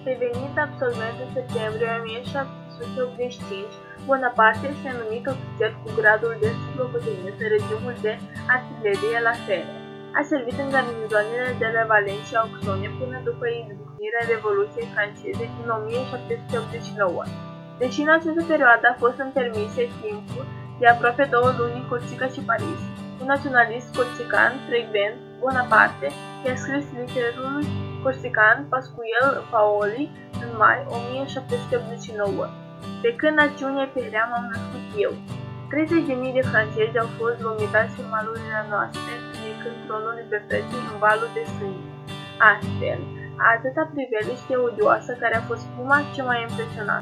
Devenind absolvent în septembrie 1785, Bonaparte este numit ofițer cu gradul de sublocotenent în regimul de artilerie la Fere. A servit în garnizoanele de la Valencia și Auxonne până după izbucnirea Revoluției franceze din 1789. Deși în această perioadă a fost în permisie timpul de aproape 2 luni în Corsica și Paris, un naționalist corsican frecvent, Bonaparte, i-a scris literarul corsican Pascual Paoli în mai 1789. De când națiunea perea m-am născut eu. 30.000 de francezi au fost vomitați în malurile noastre, ridicând tronul libertății în valul de sânge. Astfel, atâta priveliște odioasă care a fost prima ce m-a impresionat.